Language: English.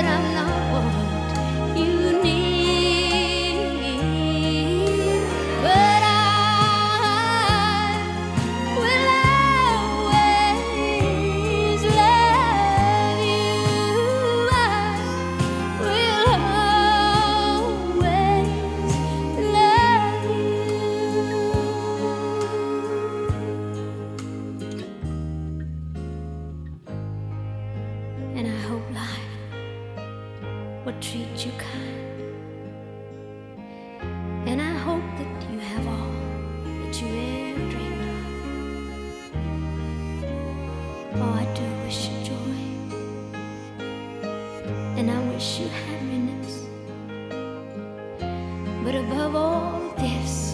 that I'm not what you need, but I will always love you. I will always love you. And I hope life will treat you kind, and I hope that you have all that you ever dreamed of. Oh, I do wish you joy, and I wish you happiness, but above all this,